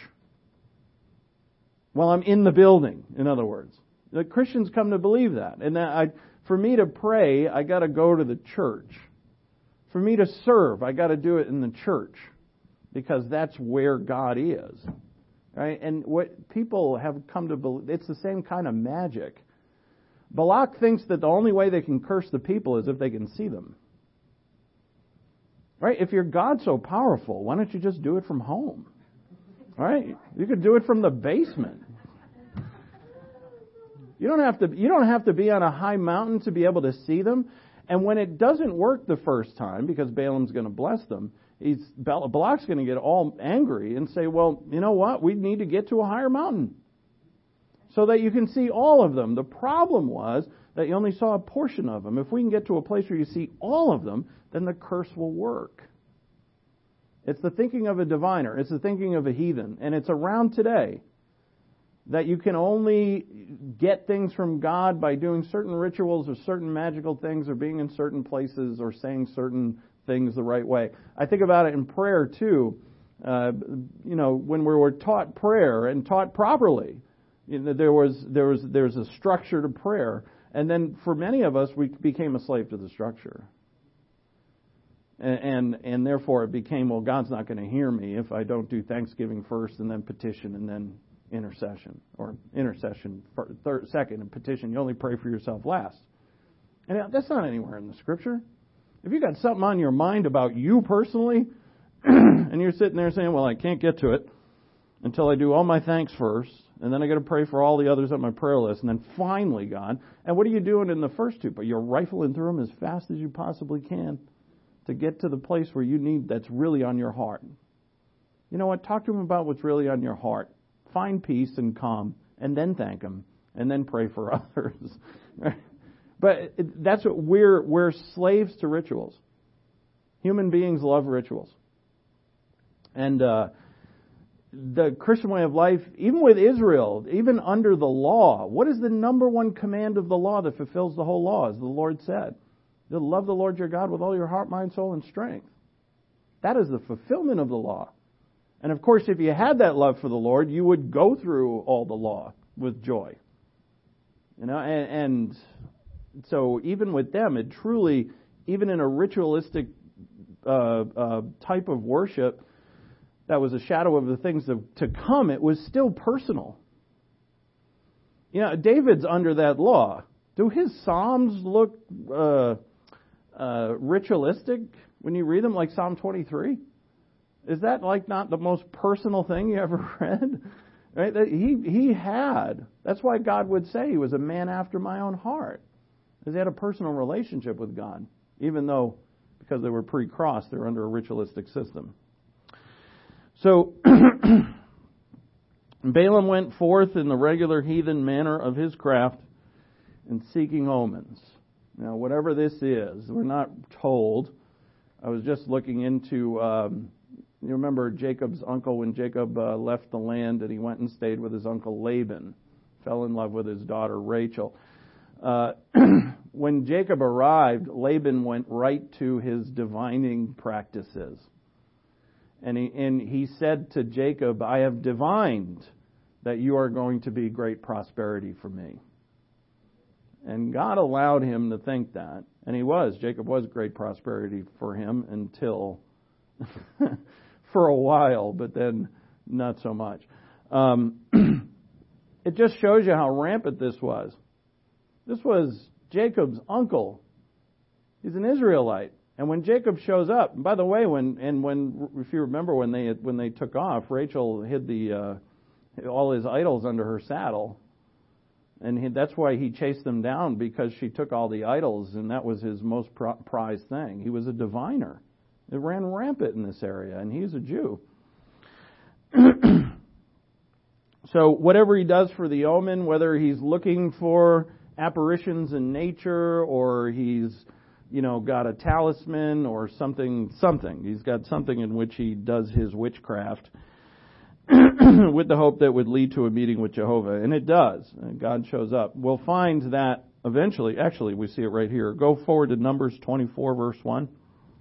Well, I'm in the building, in other words. The Christians come to believe that. And that I, for me to pray, I got to go to the church. For me to serve, I got to do it in the church, because that's where God is. Right? And what people have come to believe, it's the same kind of magic. Balak thinks that the only way they can curse the people is if they can see them. Right? If you're God so powerful, why don't you just do it from home? Right? You could do it from the basement. You don't have to, you don't have to be on a high mountain to be able to see them. And when it doesn't work the first time, because Balaam's going to bless them, he's, Balak's going to get all angry and say, well, you know what? We need to get to a higher mountain so that you can see all of them. The problem was that you only saw a portion of them. If we can get to a place where you see all of them, then the curse will work. It's the thinking of a diviner. It's the thinking of a heathen. And it's around today that you can only get things from God by doing certain rituals or certain magical things or being in certain places or saying certain things the right way. I think about it in prayer too. Uh, you know, when we were taught prayer and taught properly, you know, there was there was there's a structure to prayer, and then for many of us, we became a slave to the structure, and and, and therefore it became, well, God's not going to hear me if I don't do thanksgiving first and then petition and then intercession, or intercession for third, second, and petition. You only pray for yourself last, and that's not anywhere in the Scripture. If you got something on your mind about you personally, and you're sitting there saying, well, I can't get to it until I do all my thanks first, and then I got to pray for all the others on my prayer list, and then finally, God, and what are you doing in the first two? But you're rifling through them as fast as you possibly can to get to the place where you need, that's really on your heart. You know what? Talk to Him about what's really on your heart. Find peace and calm, and then thank Him, and then pray for others. But that's what we're, we're slaves to rituals. Human beings love rituals. And uh, the Christian way of life, even with Israel, even under the law, what is the number one command of the law that fulfills the whole law, as the Lord said? You'll love the Lord your God with all your heart, mind, soul, and strength. That is the fulfillment of the law. And of course, if you had that love for the Lord, you would go through all the law with joy. You know, and, and so even with them, it truly, even in a ritualistic uh, uh, type of worship that was a shadow of the things to, to come, it was still personal. You know, David's under that law. Do his Psalms look uh, uh, ritualistic when you read them, like Psalm twenty-three? Is that like not the most personal thing you ever read? Right? He he had. That's why God would say he was a man after my own heart, because he had a personal relationship with God, even though because they were pre-cross, they were under a ritualistic system. So Balaam went forth in the regular heathen manner of his craft in seeking omens. Now, whatever this is, we're not told. I was just looking into, um, you remember Jacob's uncle when Jacob uh, left the land and he went and stayed with his uncle Laban, fell in love with his daughter Rachel. Uh, when Jacob arrived, Laban went right to his divining practices. And he, and he said to Jacob, I have divined that you are going to be great prosperity for me. And God allowed him to think that. And he was. Jacob was great prosperity for him until for a while, but then not so much. Um, it just shows you how rampant this was. This was Jacob's uncle. He's an Israelite. And when Jacob shows up, and by the way, when and when if you remember when they when they took off, Rachel hid the uh, all his idols under her saddle, and he, that's why he chased them down, because she took all the idols, and that was his most prized thing. He was a diviner. It ran rampant in this area, and he's a Jew. So whatever he does for the omen, whether he's looking for apparitions in nature or he's you know, got a talisman or something, something. He's got something in which he does his witchcraft with the hope that would lead to a meeting with Jehovah. And it does. And God shows up. We'll find that eventually, actually, we see it right here. Go forward to Numbers twenty-four, verse one.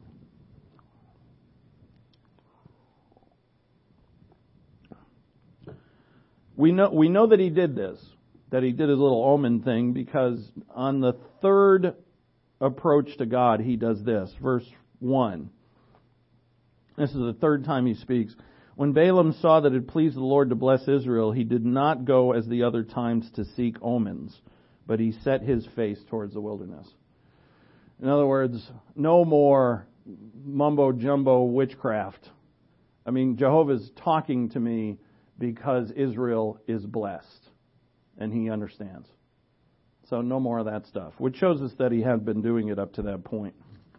We know, we know that he did this, that he did his little omen thing, because on the third approach to God, he does this. Verse one. This is the third time he speaks. When Balaam saw that it pleased the Lord to bless Israel, he did not go as the other times to seek omens, but he set his face towards the wilderness. In other words, no more mumbo-jumbo witchcraft. I mean, Jehovah's talking to me because Israel is blessed, and he understands. So no more of that stuff, which shows us that he had been doing it up to that point.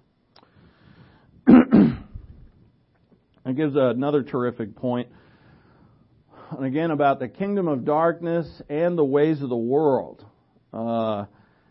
It gives another terrific point, and again about the kingdom of darkness and the ways of the world. Uh,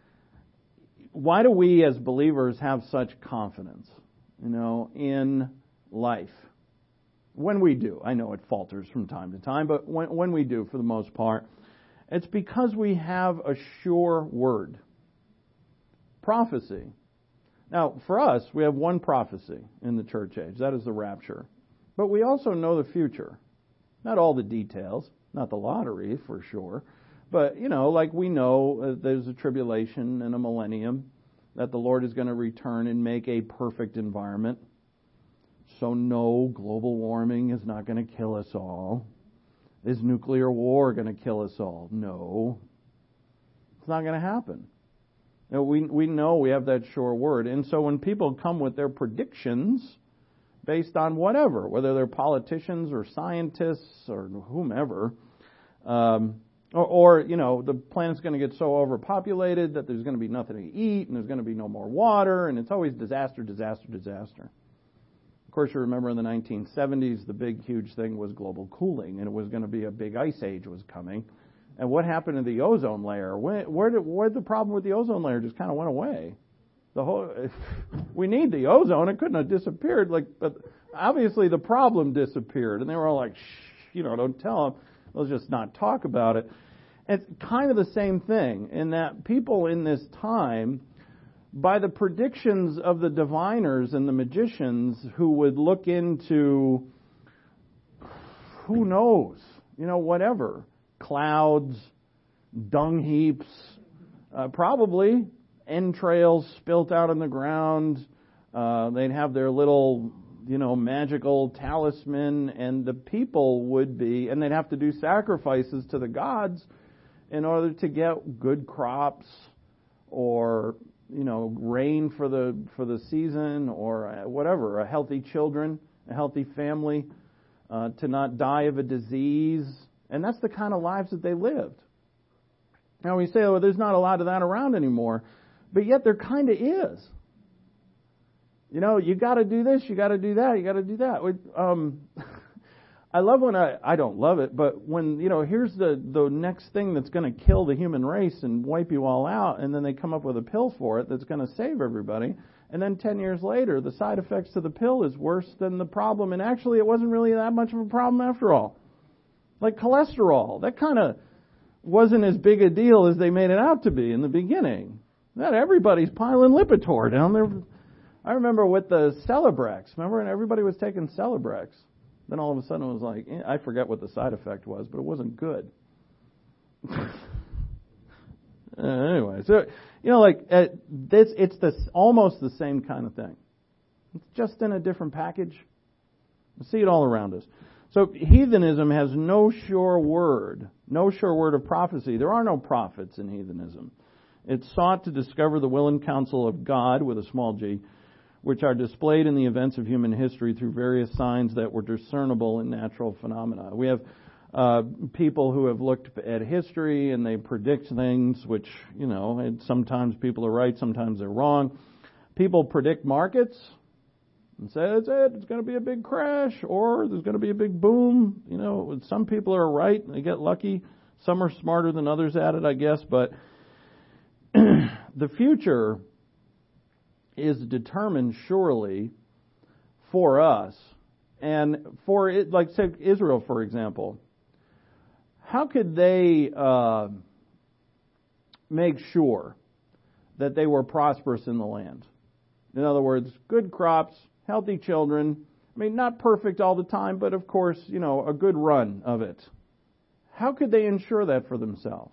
why do we as believers have such confidence, you know, in life? When we do, I know it falters from time to time, but when, when we do, for the most part, it's because we have a sure word. Prophecy. Now, for us, we have one prophecy in the church age. That is the rapture. But we also know the future. Not all the details. Not the lottery, for sure. But, you know, like we know uh, there's a tribulation and a millennium, that the Lord is going to return and make a perfect environment. So no, global warming is not going to kill us all. Is nuclear war going to kill us all? No. It's not going to happen. You know, we we know we have that sure word. And so when people come with their predictions based on whatever, whether they're politicians or scientists or whomever, um, or, or, you know, the planet's going to get so overpopulated that there's going to be nothing to eat and there's going to be no more water, and it's always disaster, disaster, disaster. Of course, you remember in the nineteen seventies, the big, huge thing was global cooling, and it was going to be a big ice age was coming. And what happened to the ozone layer? Where, where did where the problem with the ozone layer just kind of went away? The whole we need the ozone; it couldn't have disappeared. Like, but obviously the problem disappeared, and they were all like, "Shh, you know, don't tell them. Let's just not talk about it." It's kind of the same thing in that people in this time, by the predictions of the diviners and the magicians who would look into, who knows, you know, whatever, clouds, dung heaps, uh, probably entrails spilt out on the ground. Uh, they'd have their little, you know, magical talisman, and the people would be, and they'd have to do sacrifices to the gods in order to get good crops or, you know, rain for the for the season, or whatever, a healthy children, a healthy family, uh, to not die of a disease. And that's the kind of lives that they lived. Now we say, oh, there's not a lot of that around anymore, but yet there kind of is. You know, you got to do this, you got to do that, you got to do that. Um, I love when I, I don't love it, but when, you know, here's the, the next thing that's going to kill the human race and wipe you all out, and then they come up with a pill for it that's going to save everybody, and then ten years later, the side effects to the pill is worse than the problem, and actually it wasn't really that much of a problem after all. Like cholesterol, that kind of wasn't as big a deal as they made it out to be in the beginning. Not everybody's piling Lipitor down there. I remember with the Celebrex, remember when everybody was taking Celebrex? Then all of a sudden it was like, I forget what the side effect was, but it wasn't good. uh, anyway, so, you know, like, uh, this, it's this, almost the same kind of thing. It's just in a different package. We see it all around us. So heathenism has no sure word, no sure word of prophecy. There are no prophets in heathenism. It sought to discover the will and counsel of God, with a small g, which are displayed in the events of human history through various signs that were discernible in natural phenomena. We have uh, people who have looked at history and they predict things, which, you know, and sometimes people are right, sometimes they're wrong. People predict markets and say, that's it, it's going to be a big crash, or there's going to be a big boom. You know, some people are right, they get lucky. Some are smarter than others at it, I guess, but the future is determined surely for us, and for it, like say Israel, for example. How could they uh, make sure that they were prosperous in the land? In other words, good crops, healthy children. I mean, not perfect all the time, but of course, you know, a good run of it. How could they ensure that for themselves?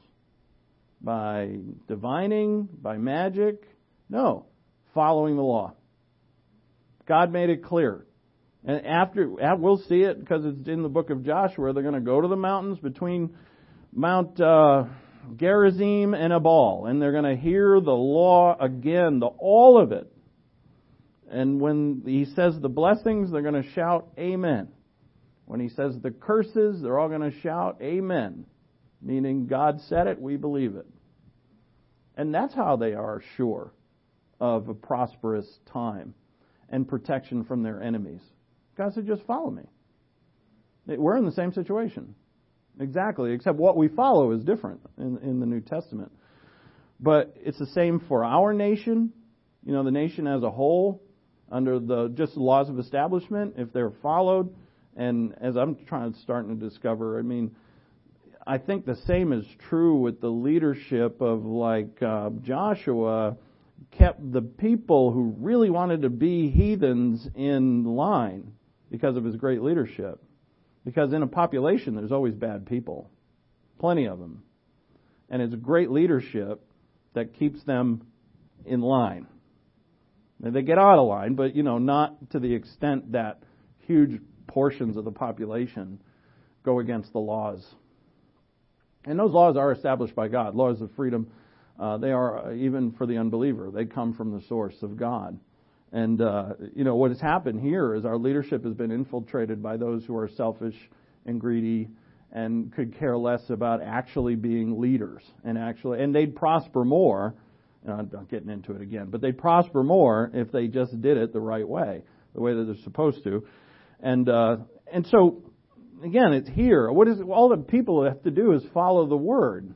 By divining? By magic? No. Following the law. God made it clear. And after, we'll see it because it's in the book of Joshua, they're going to go to the mountains between Mount uh, Gerizim and Ebal, and they're going to hear the law again, the all of it. And when he says the blessings, they're going to shout, Amen. When he says the curses, they're all going to shout, Amen. Meaning God said it, we believe it. And that's how they are sure of a prosperous time and protection from their enemies. God said, just follow me. We're in the same situation. Exactly, except what we follow is different in, in the New Testament. But it's the same for our nation, you know, the nation as a whole, under the just the laws of establishment, if they're followed. And as I'm trying to starting to discover, I mean, I think the same is true with the leadership of like uh, Joshua kept the people who really wanted to be heathens in line because of his great leadership. Because in a population, there's always bad people. Plenty of them. And it's great leadership that keeps them in line. Now, they get out of line, but, you know, not to the extent that huge portions of the population go against the laws. And those laws are established by God. Laws of freedom, uh, they are, uh, even for the unbeliever, they come from the source of God. And, uh, you know, what has happened here is our leadership has been infiltrated by those who are selfish and greedy and could care less about actually being leaders. And actually, and they'd prosper more, uh, I'm not getting into it again, but they'd prosper more if they just did it the right way, the way that they're supposed to. And, uh, and so, again, it's here. What is all the people have to do is follow the Word.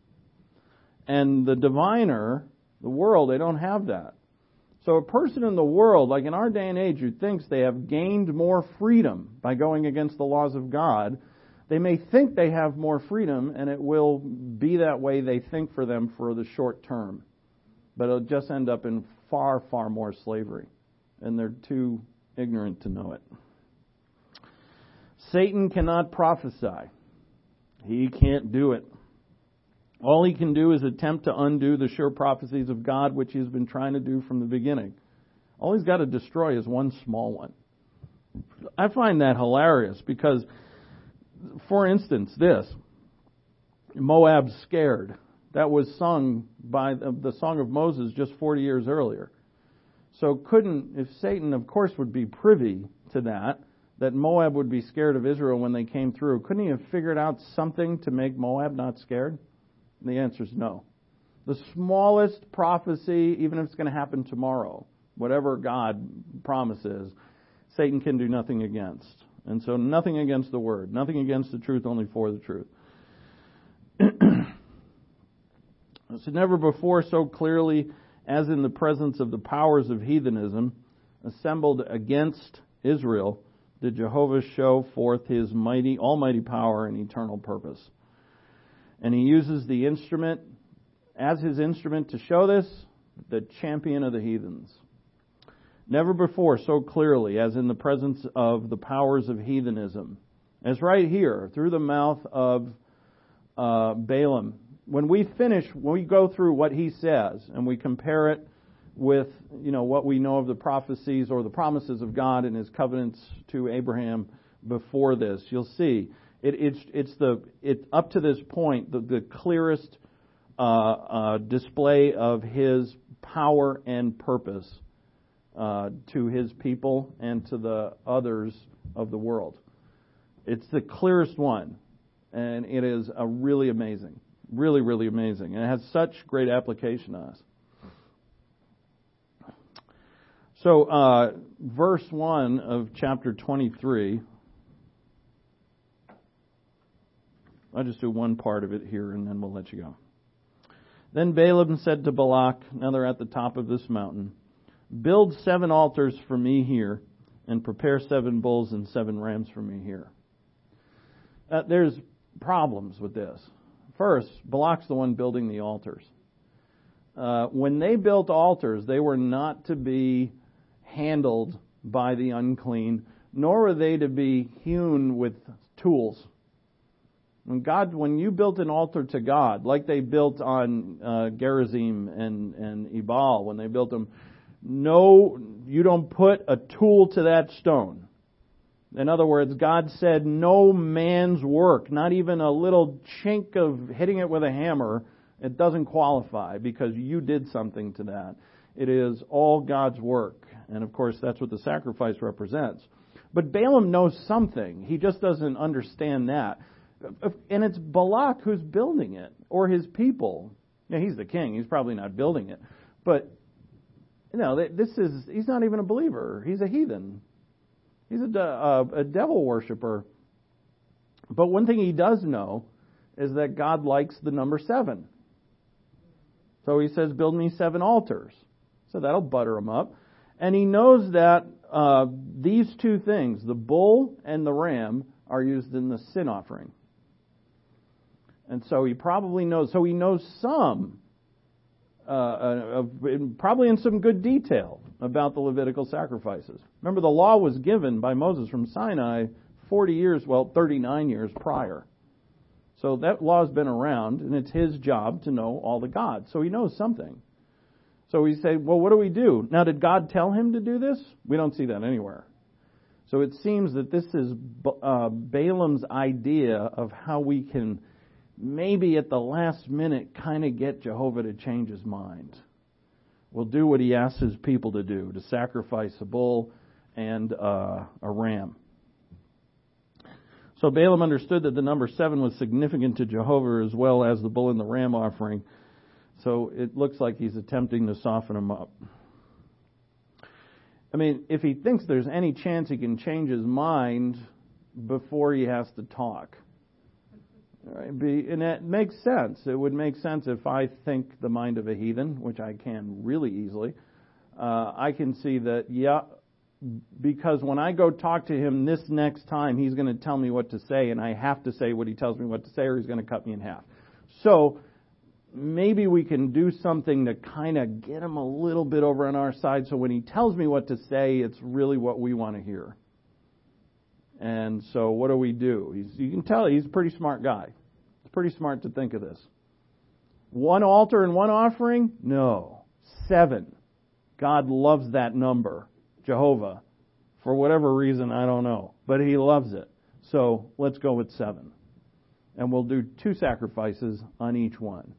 And the diviner, the world, they don't have that. So a person in the world, like in our day and age, who thinks they have gained more freedom by going against the laws of God, they may think they have more freedom, and it will be that way they think for them for the short term. But it'll just end up in far, far more slavery. And they're too ignorant to know it. Satan cannot prophesy. He can't do it. All he can do is attempt to undo the sure prophecies of God, which he's been trying to do from the beginning. All he's got to destroy is one small one. I find that hilarious because, for instance, this, Moab's scared. That was sung by the Song of Moses just forty years earlier. So couldn't, if Satan, of course, would be privy to that, that Moab would be scared of Israel when they came through, couldn't he have figured out something to make Moab not scared? And the answer is no. The smallest prophecy, even if it's going to happen tomorrow, whatever God promises, Satan can do nothing against. And so nothing against the Word, nothing against the truth, only for the truth. So never before so clearly as in the presence of the powers of heathenism assembled against Israel did Jehovah show forth His mighty, almighty power and eternal purpose. And He uses the instrument, as His instrument to show this, the champion of the heathens. Never before so clearly as in the presence of the powers of heathenism, as right here, through the mouth of uh, Balaam. When we finish, when we go through what he says, and we compare it with, you know, what we know of the prophecies or the promises of God and His covenants to Abraham before this, you'll see it, it's it's the it up to this point the, the clearest uh, uh, display of His power and purpose uh, to His people and to the others of the world. It's the clearest one, and it is a really amazing. Really, really amazing. And it has such great application to us. So, uh, verse one of chapter twenty-three. I'll just do one part of it here and then we'll let you go. Then Balaam said to Balak, now they're at the top of this mountain, build seven altars for me here and prepare seven bulls and seven rams for me here. Uh, there's problems with this. First, Balak's the one building the altars. Uh, when they built altars, they were not to be handled by the unclean, nor were they to be hewn with tools. When God, when you built an altar to God, like they built on uh, Gerizim and, and Ebal, when they built them, no, you don't put a tool to that stone. In other words, God said no man's work, not even a little chink of hitting it with a hammer, it doesn't qualify because you did something to that. It is all God's work. And of course, that's what the sacrifice represents. But Balaam knows something. He just doesn't understand that. And it's Balak who's building it, or his people. Now, he's the king. He's probably not building it. But, you know, this is, he's not even a believer. He's a heathen. He's a, a, a devil worshiper. But one thing he does know is that God likes the number seven. So he says, build me seven altars. So that'll butter him up. And he knows that uh, these two things, the bull and the ram, are used in the sin offering. And so he probably knows, so he knows some, uh, of, probably in some good detail, about the Levitical sacrifices. Remember, the law was given by Moses from Sinai forty years, well, thirty-nine years prior. So that law has been around, and it's his job to know all the gods. So he knows something. So we say, well, what do we do? Now, did God tell him to do this? We don't see that anywhere. So it seems that this is uh, Balaam's idea of how we can maybe at the last minute kind of get Jehovah to change his mind. We'll do what he asks his people to do, to sacrifice a bull and uh, a ram. So Balaam understood that the number seven was significant to Jehovah as well as the bull and the ram offering. So it looks like he's attempting to soften him up. I mean, if he thinks there's any chance he can change his mind before he has to talk. Right? And that makes sense. It would make sense if I think the mind of a heathen, which I can really easily. Uh, I can see that, yeah, because when I go talk to him this next time, he's going to tell me what to say, and I have to say what he tells me what to say, or he's going to cut me in half. So maybe we can do something to kind of get him a little bit over on our side, so when he tells me what to say, it's really what we want to hear. And so what do we do? He's, you can tell he's a pretty smart guy. It's pretty smart to think of this. One altar and one offering? No. Seven. God loves that number. Jehovah. For whatever reason, I don't know. But he loves it. So let's go with seven. And we'll do two sacrifices on each one.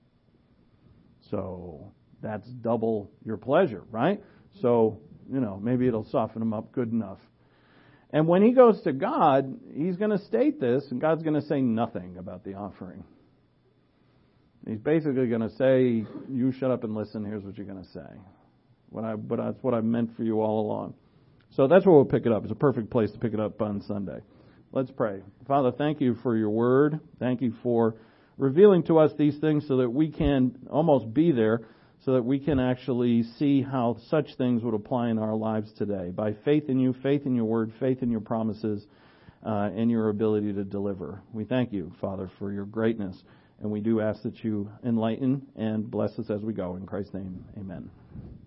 So that's double your pleasure, right? So, you know, maybe it'll soften him up good enough. And when he goes to God, he's going to state this, and God's going to say nothing about the offering. He's basically going to say, you shut up and listen, here's what you're going to say. What I, but that's what I meant for you all along. So that's where we'll pick it up. It's a perfect place to pick it up on Sunday. Let's pray. Father, thank you for your word. Thank you for revealing to us these things so that we can almost be there, so that we can actually see how such things would apply in our lives today. By faith in you, faith in your word, faith in your promises, uh, and your ability to deliver. We thank you, Father, for your greatness. And we do ask that you enlighten and bless us as we go. In Christ's name, amen.